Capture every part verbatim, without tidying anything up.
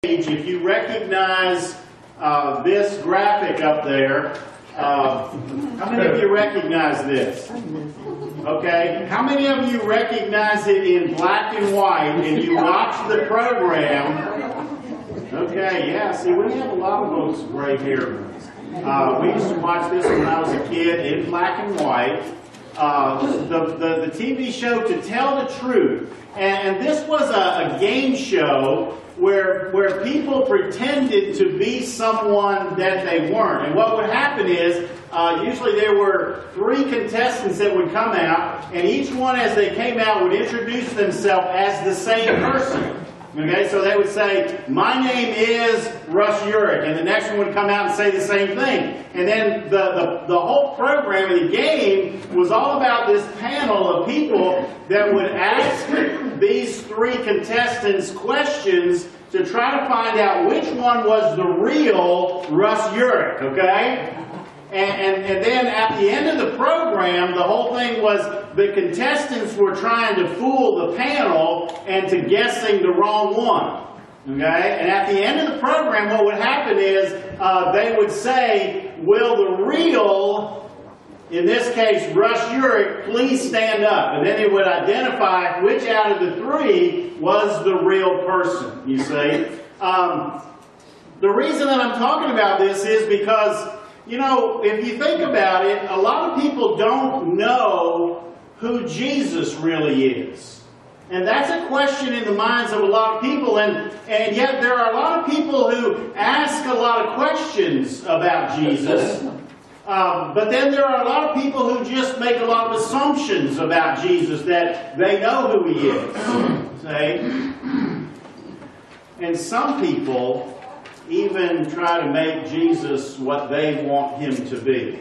If you recognize uh, this graphic up there, uh, how many of you recognize this? Okay, how many of you recognize it in black and white and you watch the program? Okay, yeah, see, we have a lot of those gray hair. Uh, we used to watch this when I was a kid in black and white. Uh, the, the, the T V show To Tell the Truth. And, and this was a, a game show where, where people pretended to be someone that they weren't. And what would happen is, uh, usually there were three contestants that would come out, and each one as they came out would introduce themselves as the same person. Okay, so they would say, my name is Russ Urich, and the next one would come out and say the same thing. And then the, the, the whole program of the game was all about this panel of people that would ask these three contestants questions to try to find out which one was the real Russ Urich, okay? And, and, and then at the end of the program, the whole thing was the contestants were trying to fool the panel into guessing the wrong one. Okay? And at the end of the program, what would happen is uh, they would say, will the real, in this case, Russ Urich, please stand up. And then they would identify which out of the three was the real person, you see. Um, the reason that I'm talking about this is because, you know, if you think about it, a lot of people don't know who Jesus really is. And that's a question in the minds of a lot of people, and, and yet there are a lot of people who ask a lot of questions about Jesus. Um, but then there are a lot of people who just make a lot of assumptions about Jesus, that they know who He is. See? And some people even try to make Jesus what they want Him to be.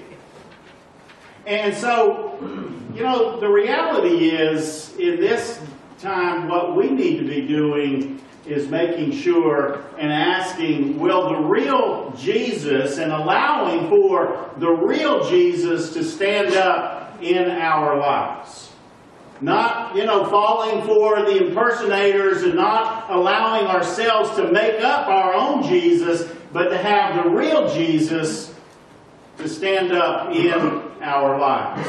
And so, you know, the reality is, in this time, what we need to be doing is making sure and asking, will the real Jesus, and allowing for the real Jesus to stand up in our lives. Not, you know, falling for the impersonators and not allowing ourselves to make up our own Jesus, but to have the real Jesus to stand up in our lives.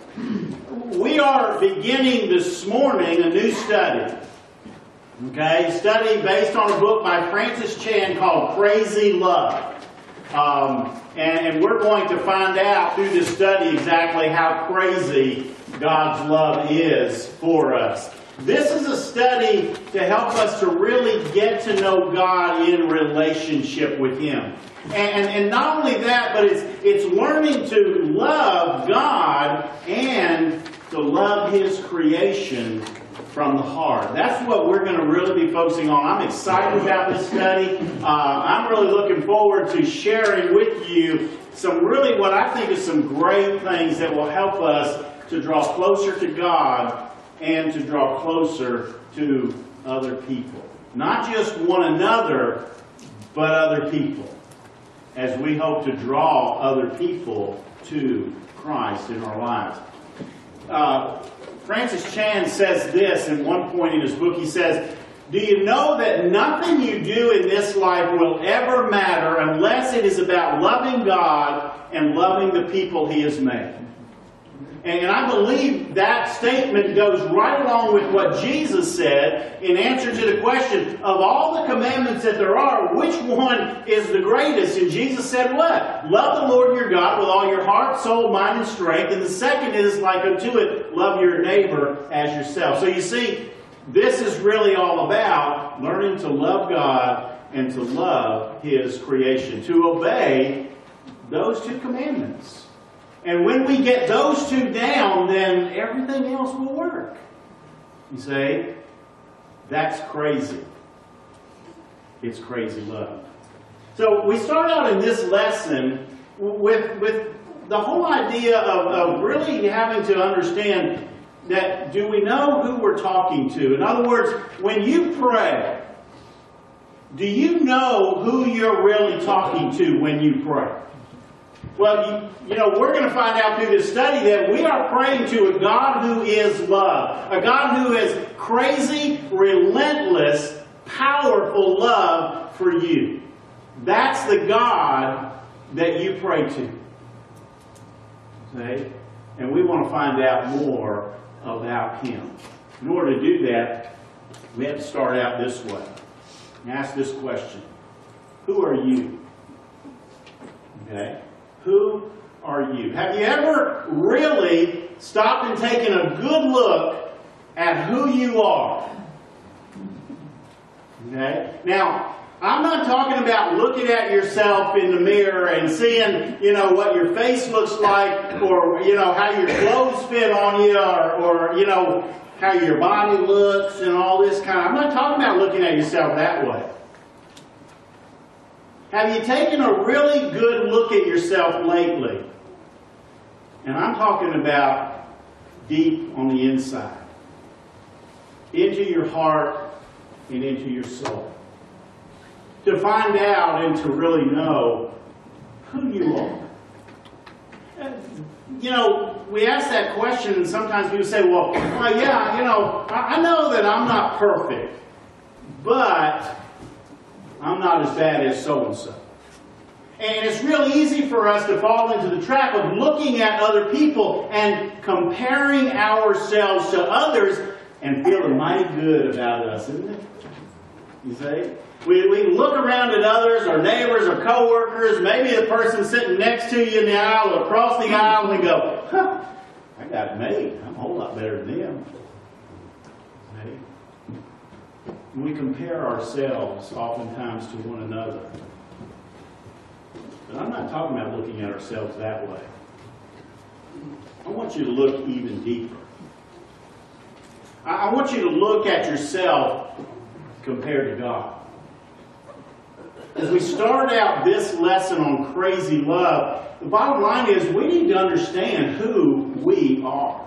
We are beginning this morning a new study. Okay, study based on a book by Francis Chan called Crazy Love. Um, and, and we're going to find out through this study exactly how crazy God's love is for us. This is a study to help us to really get to know God in relationship with Him. And, and not only that, but it's, it's learning to love God and to love His creation from the heart. That's what we're going to really be focusing on. I'm excited about this study. Uh, I'm really looking forward to sharing with you some really what I think is some great things that will help us to draw closer to God and to draw closer to other people. Not just one another, but other people, as we hope to draw other people to Christ in our lives. Uh, Francis Chan says this in one point in his book. He says, do you know that nothing you do in this life will ever matter unless it is about loving God and loving the people He has made? And I believe that statement goes right along with what Jesus said in answer to the question, of all the commandments that there are, which one is the greatest? And Jesus said what? Love the Lord your God with all your heart, soul, mind, and strength. And the second is like unto it, love your neighbor as yourself. So you see, this is really all about learning to love God and to love His creation, to obey those two commandments. And when we get those two down, then everything else will work. You say, that's crazy. It's crazy love. So we start out in this lesson with, with the whole idea of, of really having to understand that, do we know who we're talking to? In other words, when you pray, do you know who you're really talking to when you pray? Well, you, you know, we're going to find out through this study that we are praying to a God who is love. A God who is crazy, relentless, powerful love for you. That's the God that you pray to. Okay? And we want to find out more about Him. In order to do that, we have to start out this way and ask this question. Who are you? Okay? Who are you? Have you ever really stopped and taken a good look at who you are? Okay? Now, I'm not talking about looking at yourself in the mirror and seeing, you know, what your face looks like, or, you know, how your clothes fit on you, or, or you know, how your body looks and all this kind of... I'm not talking about looking at yourself that way. Have you taken a really good look at yourself lately? And I'm talking about deep on the inside. Into your heart and into your soul. To find out and to really know who you are. You know, we ask that question and sometimes people say, well, well yeah, you know, I know that I'm not perfect, but I'm not as bad as so-and-so. And it's real easy for us to fall into the trap of looking at other people and comparing ourselves to others and feeling mighty good about us, isn't it? You see? We, we look around at others, our neighbors, our co-workers, maybe the person sitting next to you in the aisle or across the aisle, and we go, huh, I got it made. I'm a whole lot better than them. See? We compare ourselves oftentimes to one another. But I'm not talking about looking at ourselves that way. I want you to look even deeper. I, I want you to look at yourself compared to God. As we start out this lesson on crazy love, the bottom line is we need to understand who we are.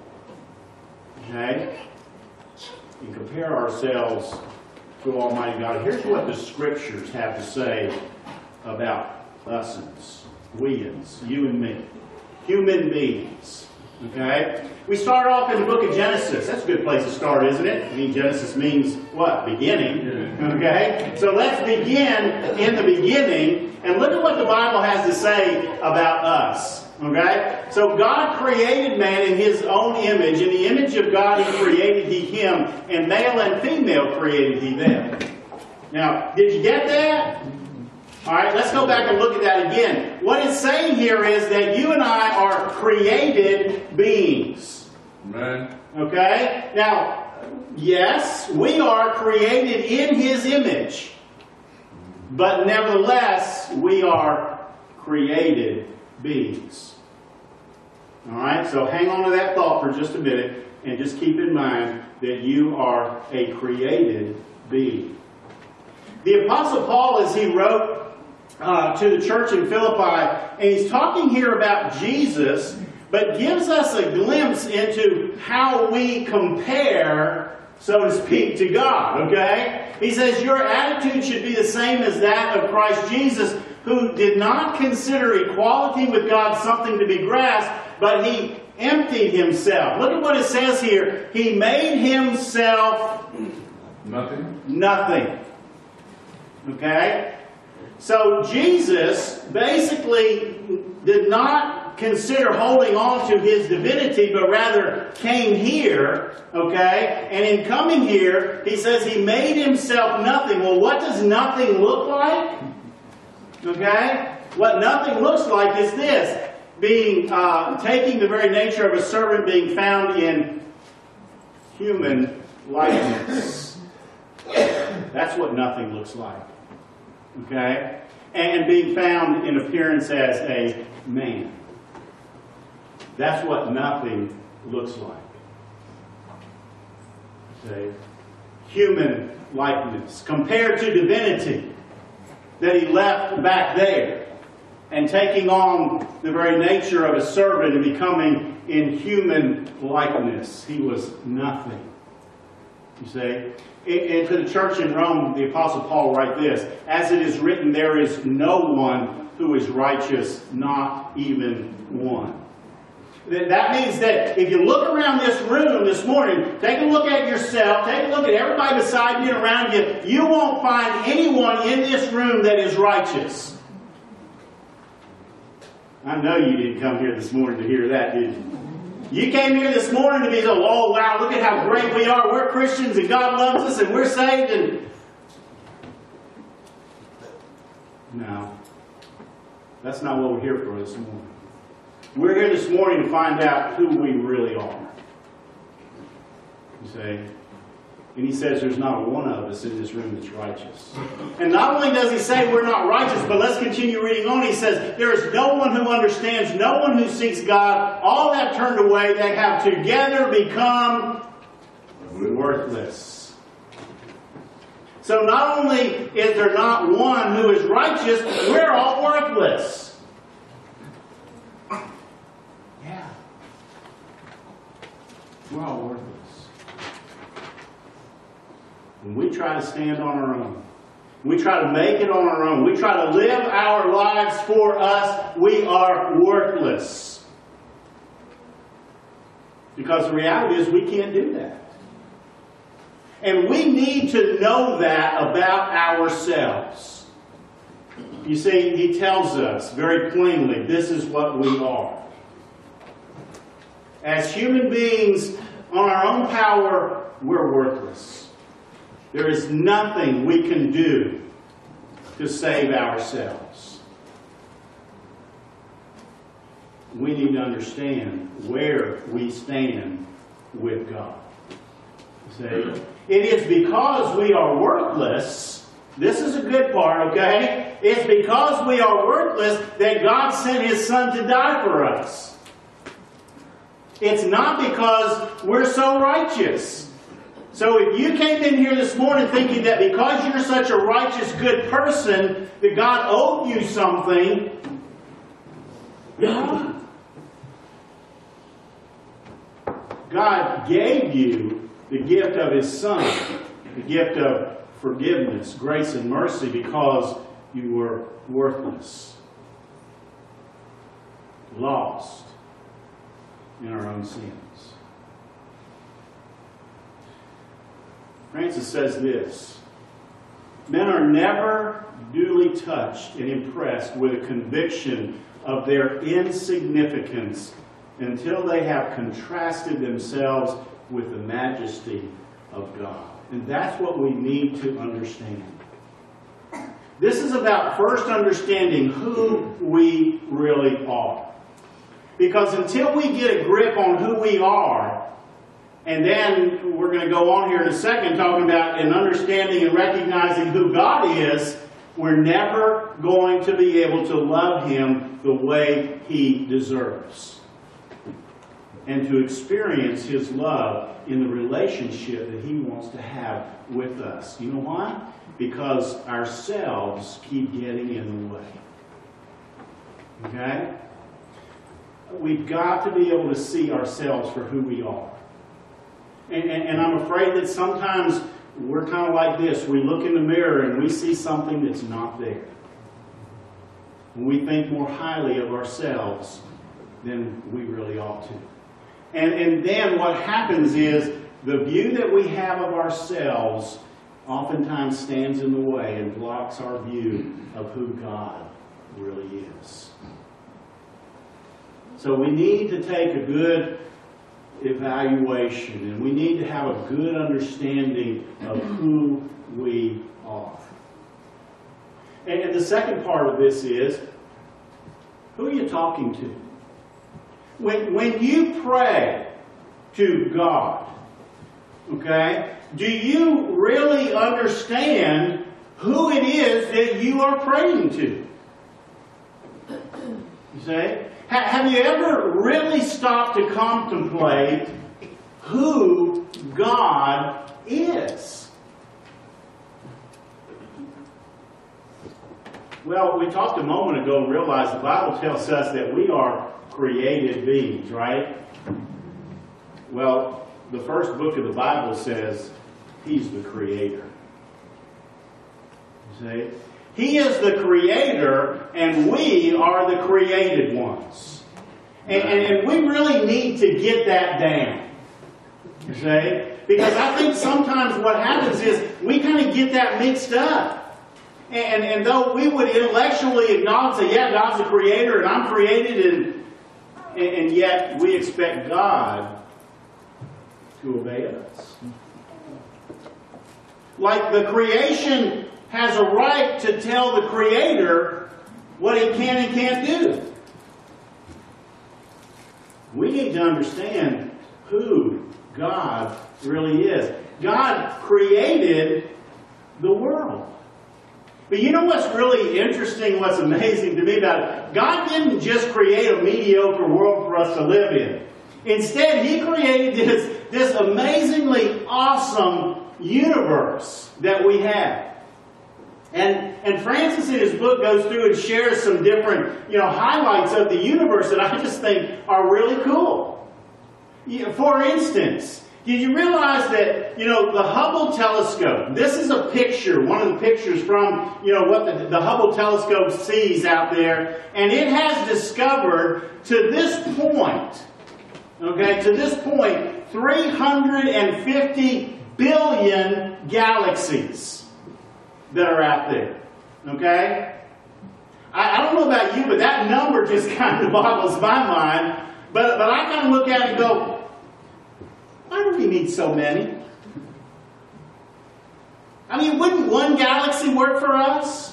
Okay? And compare ourselves to Almighty God. Here's what the Scriptures have to say about us'ns, we'ns, you and me. Human beings. Okay? We start off in the book of Genesis. That's a good place to start, isn't it? I mean, Genesis means what? Beginning. Okay? So let's begin in the beginning and look at what the Bible has to say about us. Okay? So God created man in His own image. In the image of God He created He him, and male and female created He them. Now, did you get that? All right, let's go back and look at that again. What it's saying here is that you and I are created beings. Amen. Okay? Now, yes, we are created in His image. But nevertheless, we are created beings. All right? So hang on to that thought for just a minute and just keep in mind that you are a created being. The Apostle Paul, as he wrote Uh, to the church in Philippi, and he's talking here about Jesus, but gives us a glimpse into how we compare, so to speak, to God, okay? He says, your attitude should be the same as that of Christ Jesus, who did not consider equality with God something to be grasped, but He emptied Himself. Look at what it says here. He made Himself nothing. Nothing. Okay? So Jesus basically did not consider holding on to His divinity, but rather came here, okay? And in coming here, He says He made Himself nothing. Well, what does nothing look like? Okay? What nothing looks like is this. Being, uh, taking the very nature of a servant, being found in human likeness. That's what nothing looks like. Okay? And being found in appearance as a man. That's what nothing looks like. Okay? Human likeness. Compared to divinity that He left back there. And taking on the very nature of a servant and becoming in human likeness. He was nothing. You see? And to the church in Rome, the Apostle Paul writes this, as it is written, there is no one who is righteous, not even one. That means that if you look around this room this morning, take a look at yourself, take a look at everybody beside you and around you, you won't find anyone in this room that is righteous. I know you didn't come here this morning to hear that, did you? You came here this morning to be, oh wow, look at how great we are. We're Christians and God loves us and we're saved. And no, that's not what we're here for this morning. We're here this morning to find out who we really are. You say, and he says there's not one of us in this room that's righteous. And not only does he say we're not righteous, but let's continue reading on. He says there is no one who understands, no one who seeks God. All have turned away. They have together become worthless. So not only is there not one who is righteous, we're all worthless. Yeah. We're all worthless. When we try to stand on our own, we try to make it on our own, we try to live our lives for us, we are worthless. Because the reality is we can't do that. And we need to know that about ourselves. You see, he tells us very plainly, this is what we are. As human beings, on our own power, we're worthless. There is nothing we can do to save ourselves. We need to understand where we stand with God. See? It is because we are worthless. This is a good part, okay? It's because we are worthless that God sent His Son to die for us. It's not because we're so righteous. So if you came in here this morning thinking that because you're such a righteous, good person, that God owed you something, no. God gave you the gift of His Son, the gift of forgiveness, grace, and mercy because you were worthless, lost in our own sins. Francis says this: men are never duly touched and impressed with a conviction of their insignificance until they have contrasted themselves with the majesty of God. And that's what we need to understand. This is about first understanding who we really are. Because until we get a grip on who we are, and then we're going to go on here in a second talking about and understanding and recognizing who God is, we're never going to be able to love Him the way He deserves. And to experience His love in the relationship that He wants to have with us. You know why? Because ourselves keep getting in the way. Okay? We've got to be able to see ourselves for who we are. And, and, and I'm afraid that sometimes we're kind of like this. We look in the mirror and we see something that's not there. And we think more highly of ourselves than we really ought to. And, and then what happens is the view that we have of ourselves oftentimes stands in the way and blocks our view of who God really is. So we need to take a good evaluation, and we need to have a good understanding of who we are. And, and the second part of this is, who are you talking to? When, when you pray to God, okay, do you really understand who it is that you are praying to? You see? Have you ever really stopped to contemplate who God is? Well, we talked a moment ago and realized the Bible tells us that we are created beings, right? Well, the first book of the Bible says He's the Creator. You see? He is the Creator, and we are the created ones. And, and, and we really need to get that down. You see? Because I think sometimes what happens is we kind of get that mixed up. And, and though we would intellectually acknowledge that, yeah, God's the creator and I'm created, and, and yet we expect God to obey us. Like the creation has a right to tell the creator what he can and can't do. We need to understand who God really is. God created the world. But you know what's really interesting, what's amazing to me about it? God didn't just create a mediocre world for us to live in. Instead, He created this, this amazingly awesome universe that we have. And, and Francis in his book goes through and shares some different, you know, highlights of the universe that I just think are really cool. You know, for instance, did you realize that, you know, the Hubble telescope, this is a picture, one of the pictures from, you know, what the, the Hubble telescope sees out there, and it has discovered to this point, okay, to this point, three hundred fifty billion galaxies that are out there, okay? I, I don't know about you, but that number just kind of boggles my mind, but, but I kind of look at it and go, why do we need so many? I mean, wouldn't one galaxy work for us?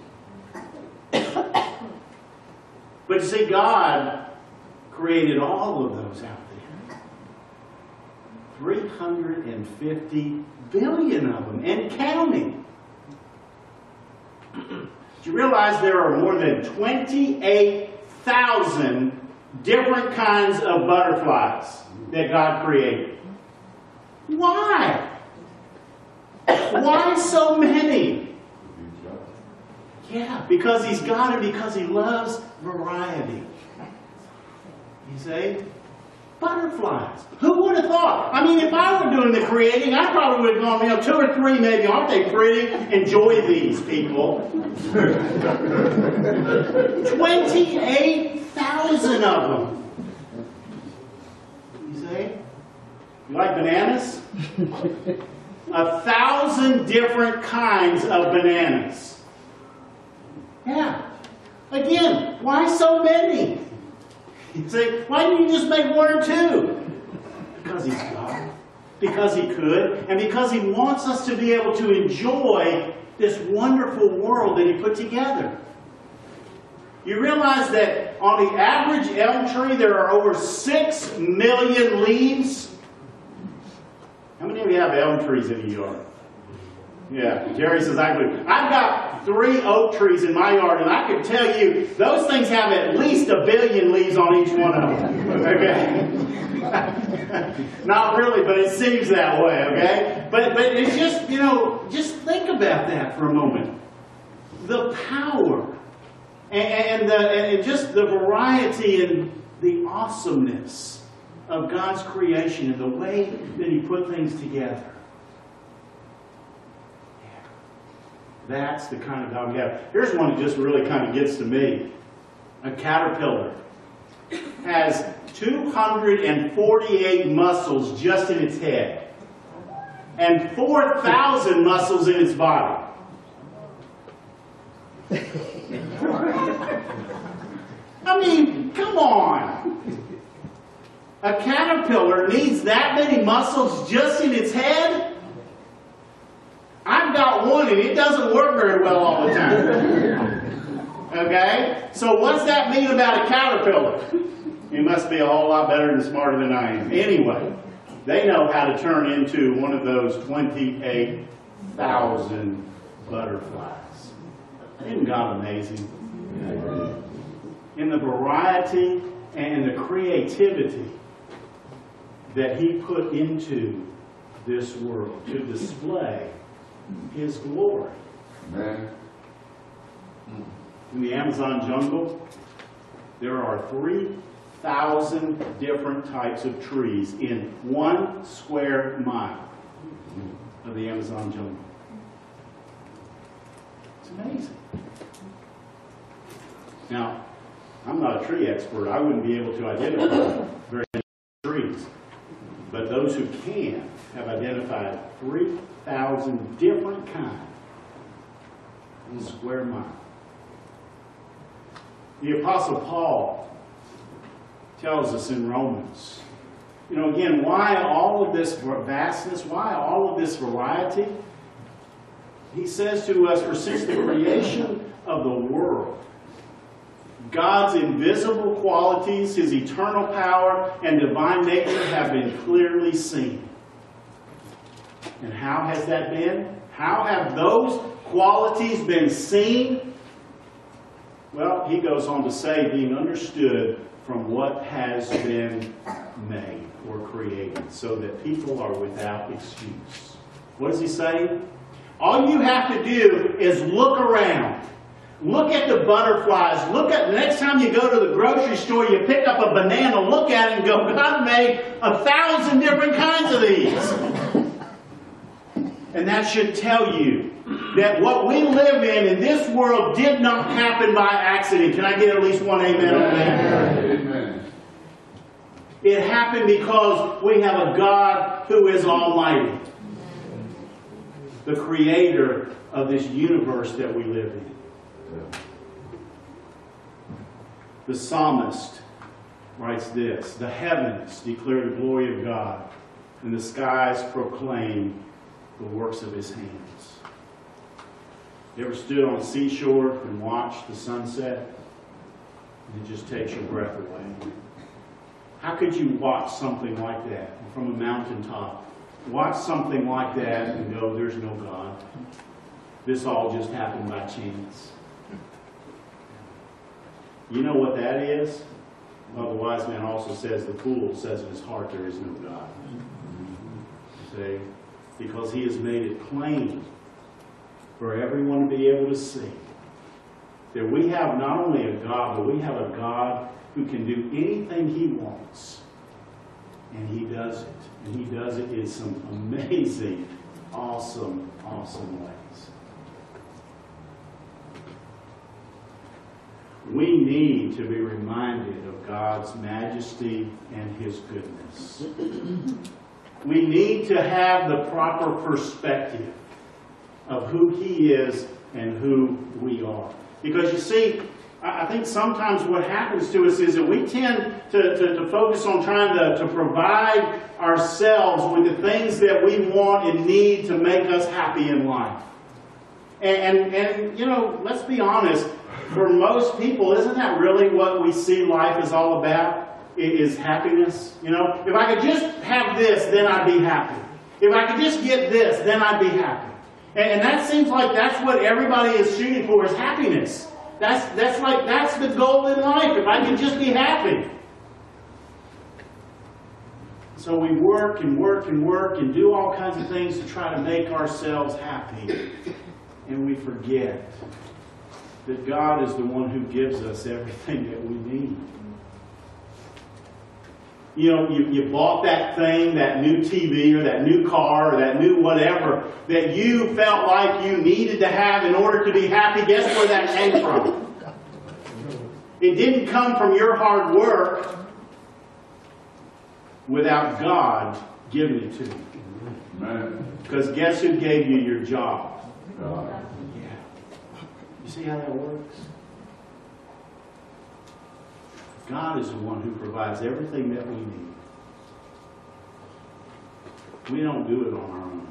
But you see, God created all of those out there. three hundred fifty billion of them, and counting. Do you realize there are more than twenty-eight thousand different kinds of butterflies that God created? Why? Why so many? Yeah, because He's God and because He loves variety. You see? Butterflies. Who would have thought? I mean, if I were doing the creating, I probably would have gone, you know, two or three maybe. Aren't they pretty? Enjoy these, people. twenty-eight thousand of them. You see? You like bananas? A thousand different kinds of bananas. Yeah. Again, why so many? You say, why didn't you just make one or two? Because He's God. Because He could. And because He wants us to be able to enjoy this wonderful world that He put together. You realize that on the average elm tree there are over six million leaves? How many of you have elm trees in your yard? Yeah, Jerry says I do. I've got three oak trees in my yard, and I can tell you those things have at least a billion leaves on each one of them. Okay? Not really, but it seems that way, okay? But, but it's just, you know, just think about that for a moment. The power and, and, the, and just the variety and the awesomeness of God's creation and the way that He put things together. That's the kind of God we have. Here's one that just really kind of gets to me. A caterpillar has two hundred forty-eight muscles just in its head and four thousand muscles in its body. I mean, come on. A caterpillar needs that many muscles just in its head? I've got one and it doesn't work very well all the time. Okay? So what's that mean about a caterpillar? It must be a whole lot better and smarter than I am. Anyway, they know how to turn into one of those twenty-eight thousand butterflies. Isn't God amazing? In the variety and the creativity that He put into this world to display His glory. Amen. In the Amazon jungle, there are three thousand different types of trees in one square mile of the Amazon jungle. It's amazing. Now, I'm not a tree expert. I wouldn't be able to identify very many trees. But those who can have identified three thousand different kinds in a square mile. The Apostle Paul tells us in Romans, you know, again, why all of this vastness? Why all of this variety? He says to us, for since the creation of the world, God's invisible qualities, His eternal power, and divine nature have been clearly seen. And how has that been? How have those qualities been seen? Well, he goes on to say, being understood from what has been made or created, so that people are without excuse. What does he say? All you have to do is look around. Look at the butterflies. Look at the next time you go to the grocery store, you pick up a banana, look at it and go, God made a thousand different kinds of these. And that should tell you that what we live in in this world did not happen by accident. Can I get at least one amen on that? Amen. It happened because we have a God who is almighty. The creator of this universe that we live in. The psalmist writes this, the heavens declare the glory of God, and the skies proclaim the works of His hands. You ever stood on a seashore and watched the sunset? And it just takes your breath away. How could you watch something like that from a mountaintop? Watch something like that and go, there's no God. This all just happened by chance. You know what that is? Well, the wise man also says, the fool says in his heart, there is no God. See? Because He has made it plain for everyone to be able to see that we have not only a God, but we have a God who can do anything He wants. And He does it. And He does it in some amazing, awesome, awesome ways. We need to be reminded of God's majesty and His goodness. We need to have the proper perspective of who He is and who we are. Because you see, I think sometimes what happens to us is that we tend to, to, to focus on trying to, to provide ourselves with the things that we want and need to make us happy in life. And, and, and you know, let's be honest, for most people, isn't that really what we see life is all about? It is happiness. You know, if I could just have this, then I'd be happy. If I could just get this, then I'd be happy. And, and that seems like that's what everybody is shooting for, is happiness. That's, that's like, that's the goal in life, if I can just be happy. So we work and work and work and do all kinds of things to try to make ourselves happy. And we forget that God is the one who gives us everything that we need. You know, you, you bought that thing, that new T V or that new car or that new whatever that you felt like you needed to have in order to be happy. Guess where that came from? It didn't come from your hard work without God giving it to you. Amen. Because guess who gave you your job? God. You see how that works? God is the one who provides everything that we need. We don't do it on our own.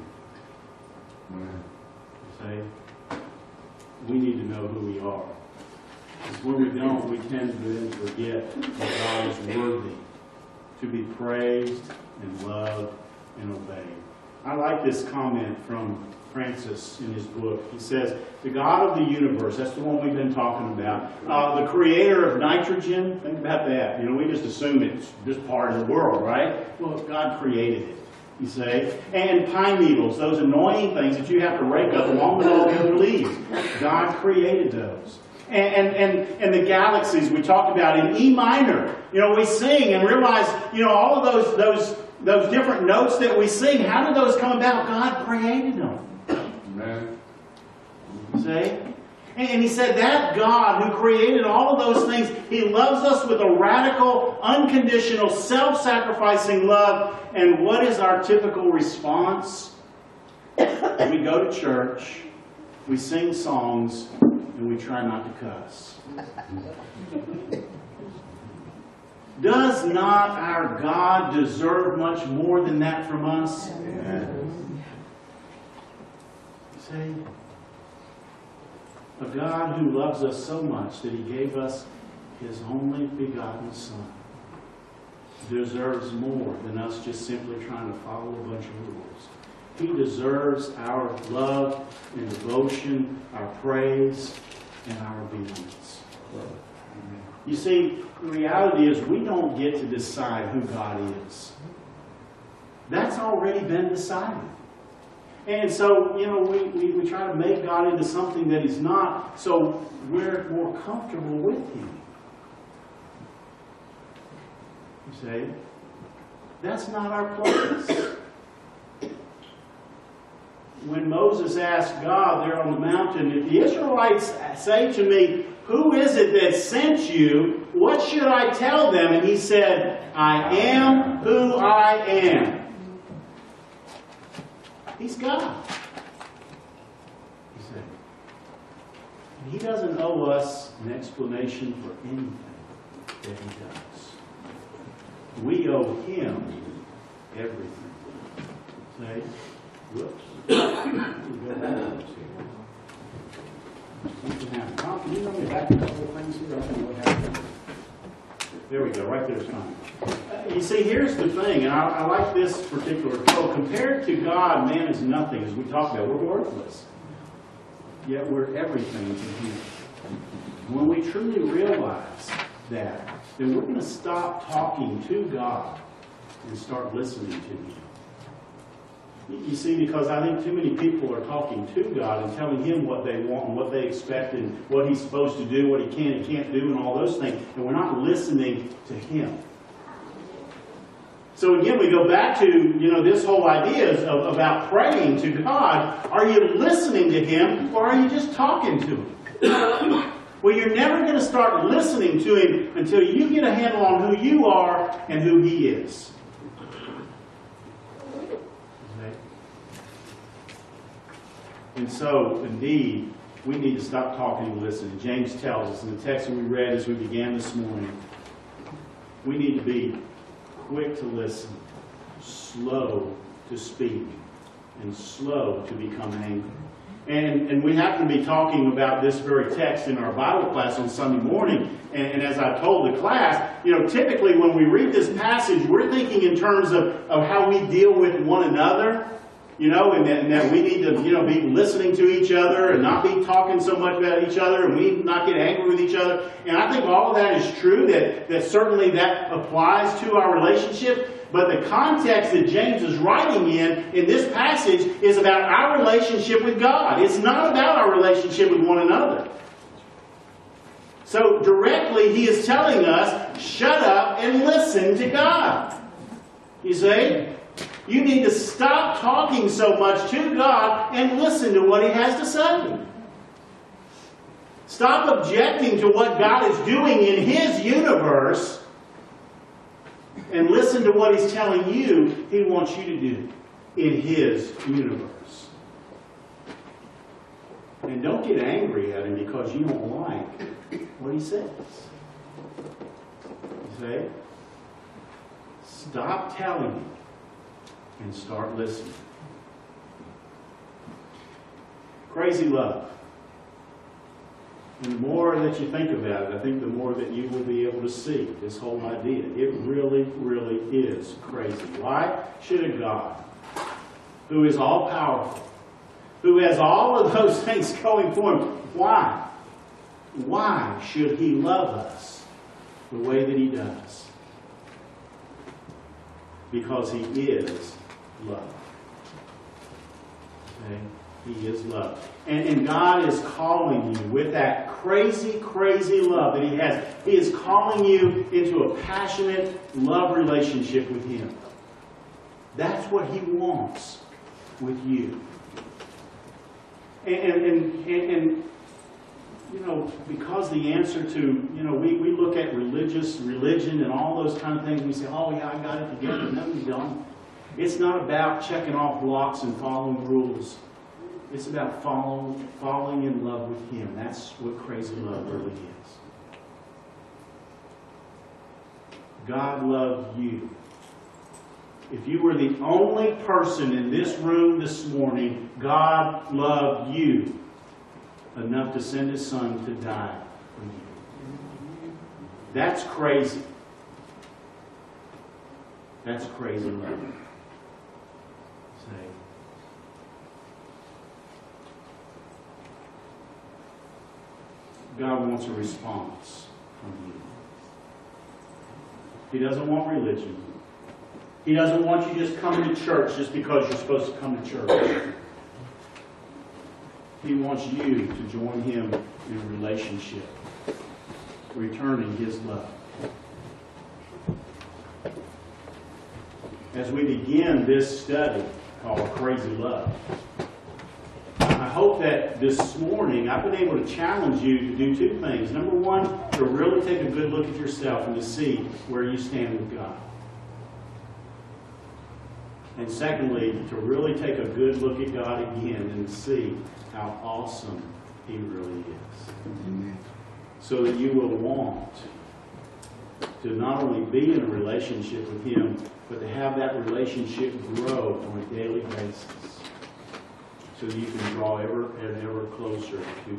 Amen. See? We need to know who we are. Because when we don't, we tend to then forget that God is worthy to be praised and loved and obeyed. I like this comment from Francis in his book. He says, the God of the universe, that's the one we've been talking about, uh, the creator of nitrogen, think about that. You know, we just assume it's just part of the world, right? Well, God created it, you say. And pine needles, those annoying things that you have to rake up along with all the other leaves. God created those. And, and, and, and the galaxies we talked about in E minor. You know, we sing and realize, you know, all of those, those, those different notes that we sing, how did those come about? God created them. Amen. See? And he said that God who created all of those things, He loves us with a radical, unconditional, self-sacrificing love. And what is our typical response? We go to church, we sing songs, and we try not to cuss. Does not our God deserve much more than that from us? Amen. See? A God who loves us so much that He gave us His only begotten Son deserves more than us just simply trying to follow a bunch of rules. He deserves our love and devotion, our praise, and our obedience. You see, the reality is we don't get to decide who God is. That's already been decided. And so, you know, we, we, we try to make God into something that He's not, so we're more comfortable with Him. You see? That's not our place. When Moses asked God there on the mountain, if the Israelites say to me, who is it that sent you? What should I tell them? And he said, I am who I am. He's God. He said. And He doesn't owe us an explanation for anything that He does. We owe Him everything. Say, whoops. Something happened. Tom, can you let me back a couple of things here? I don't know what happened. There we go. Right there's fine. Uh, you see, here's the thing, and I, I like this particular quote. Compared to God, man is nothing. As we talked about, we're worthless. Yet we're everything to Him. When we truly realize that, then we're going to stop talking to God and start listening to Him. You see, because I think too many people are talking to God and telling Him what they want and what they expect and what He's supposed to do, what He can and can't do, and all those things. And we're not listening to Him. So again, we go back to, you know, this whole idea of, about praying to God. Are you listening to Him, or are you just talking to Him? Well, you're never going to start listening to Him until you get a handle on who you are and who He is. And so, indeed, we need to stop talking and listen. James tells us in the text that we read as we began this morning, we need to be quick to listen, slow to speak, and slow to become angry. And, and we happen to be talking about this very text in our Bible class on Sunday morning. And, and as I told the class, you know, typically when we read this passage, we're thinking in terms of, of how we deal with one another. You know, and that, and that we need to, you know, be listening to each other and not be talking so much about each other, and we not get angry with each other. And I think all of that is true, that, that certainly that applies to our relationship. But the context that James is writing in, in this passage, is about our relationship with God. It's not about our relationship with one another. So directly he is telling us, shut up and listen to God. You see? You need to stop talking so much to God and listen to what He has to say. Stop objecting to what God is doing in His universe and listen to what He's telling you He wants you to do in His universe. And don't get angry at Him because you don't like what He says. You see? Stop telling Him and start listening. Crazy love. And the more that you think about it, I think the more that you will be able to see this whole idea. It really, really is crazy. Why should a God who is all-powerful, who has all of those things going for Him, why? Why should He love us the way that He does? Because He is love. Okay? He is love. And, and God is calling you with that crazy, crazy love that He has. He is calling you into a passionate love relationship with Him. That's what He wants with you. And, and, and, and you know, because the answer to, you know, we, we look at religious, religion and all those kind of things, and we say, oh yeah, I got it together. No, you don't. It's not about checking off blocks and following rules. It's about following, falling in love with Him. That's what crazy love really is. God loved you. If you were the only person in this room this morning, God loved you enough to send His Son to die for you. That's crazy. That's crazy love. Say, God wants a response from you. He doesn't want religion. He doesn't want you just coming to church just because you're supposed to come to church. He wants you to join Him in a relationship, returning His love. As we begin this study called Crazy Love, I hope that this morning I've been able to challenge you to do two things. Number one, to really take a good look at yourself and to see where you stand with God. And secondly, to really take a good look at God again and see how awesome He really is. Amen. So that you will want to not only be in a relationship with Him, but to have that relationship grow on a daily basis. So that you can draw ever and ever closer to Him.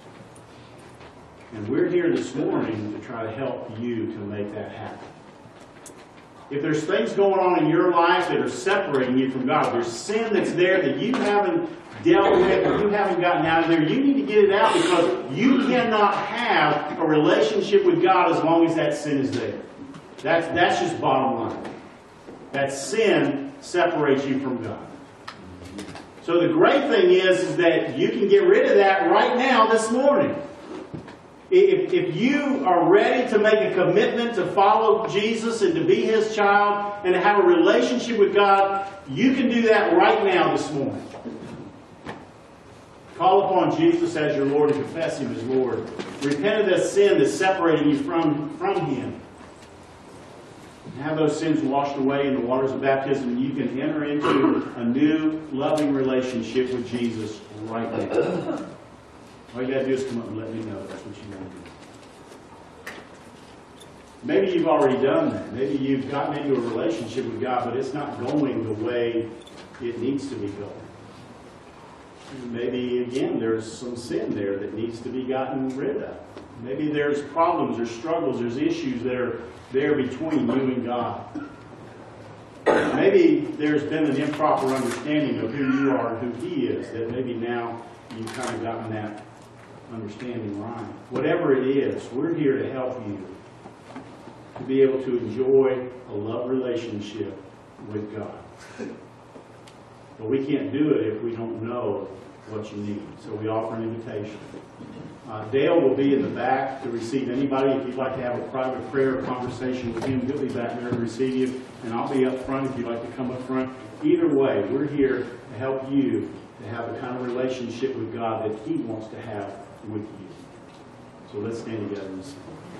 And we're here this morning to try to help you to make that happen. If there's things going on in your life that are separating you from God, there's sin that's there that you haven't dealt with or you haven't gotten out of there, you need to get it out, because you cannot have a relationship with God as long as that sin is there. That's, that's just bottom line. That sin separates you from God. So the great thing is, is that you can get rid of that right now this morning. If, if you are ready to make a commitment to follow Jesus and to be His child and to have a relationship with God, you can do that right now this morning. Call upon Jesus as your Lord and confess Him as Lord. Repent of that sin that's separating you from, from Him. And have those sins washed away in the waters of baptism, and you can enter into a new, loving relationship with Jesus right now. All you got to do is come up and let me know that's what you want to do. Maybe you've already done that. Maybe you've gotten into a relationship with God, but it's not going the way it needs to be going. Maybe, again, there's some sin there that needs to be gotten rid of. Maybe there's problems or struggles, there's issues that are there between you and God. Maybe there's been an improper understanding of who you are and who He is, that maybe now you've kind of gotten that understanding right. Whatever it is, we're here to help you to be able to enjoy a love relationship with God. But we can't do it if we don't know what you need. So we offer an invitation. Uh, Dale will be in the back to receive anybody. If you'd like to have a private prayer or conversation with him, he'll be back there to receive you. And I'll be up front if you'd like to come up front. Either way, we're here to help you to have the kind of relationship with God that He wants to have with you. So let's stand together and sing.